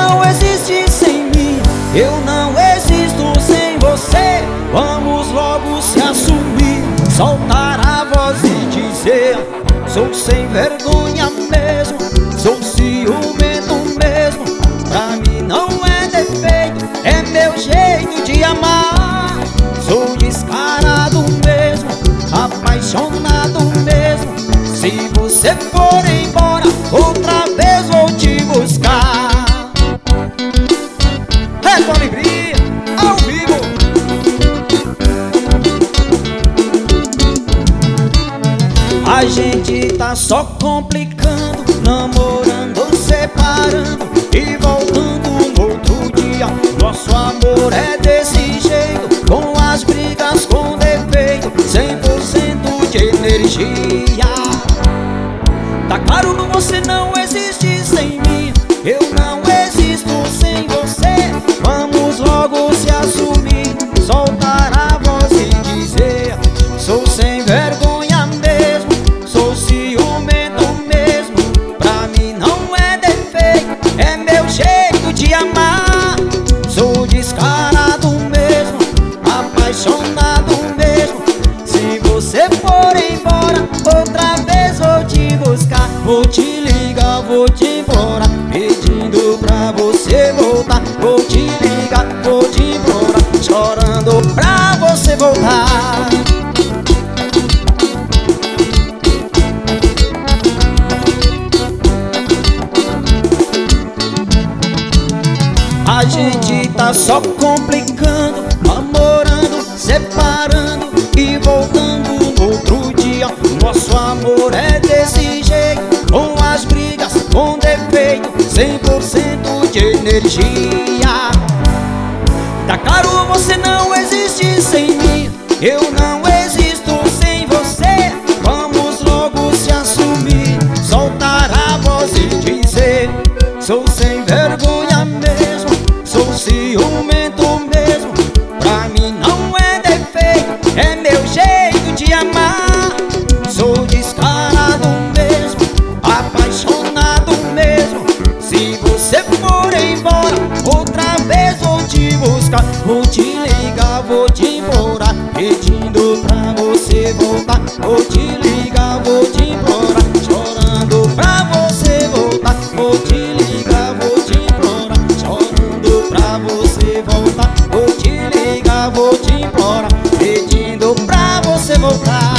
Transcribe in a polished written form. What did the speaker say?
não existe sem mim. Eu não existo sem você. Vamos logo se assumir, soltar a voz e dizer: sou sem vergonha mesmo, sou ciumento mesmo. Pra mim não é defeito, é meu jeito de amar. Sou descarado mesmo, apaixonado mesmo. Se você for embora, outra vez vou te buscar. É com alegria, ao vivo. A gente tá só complicando, namorando, separando e voltando no outro dia. Nosso amor é desse jeito, com as brigas, com defeito, 100% de energia. Tá claro, você não existe sem mim. Eu não existo sem você. Vamos logo se assumir, soltar a voz e dizer: sou sem vergonha mesmo, sou ciumento mesmo. Pra mim não é defeito, é meu jeito de amar. Sou descarado mesmo, apaixonado mesmo. Se você for embora, outra vez vou te buscar. Vou te ligar, vou te implorar, pedindo pra você voltar. Vou te ligar, vou te implorar, chorando pra você voltar. A gente tá só complicando, namorando, separando e voltando no outro dia. Nosso amor é desse jeito, com as brigas, com defeito, 100% de energia. Tá claro, você não existe sem mim. Eu não existo sem você. Vamos logo se assumir, soltar a voz e dizer: sou sem vergonha mesmo, sou ciumento mesmo. Pra mim não é defeito, é meu jeito de amar. Sou descarado mesmo, apaixonado mesmo. Se você for embora, outra vez vou te buscar. Vou te ligar, vou te implorar, pedindo pra você voltar. Vou te ligar, vou te implorar, chorando pra você voltar. Vou te ligar, vou te implorar, chorando pra você voltar. Vou te ligar, vou te implorar, pedindo pra você voltar.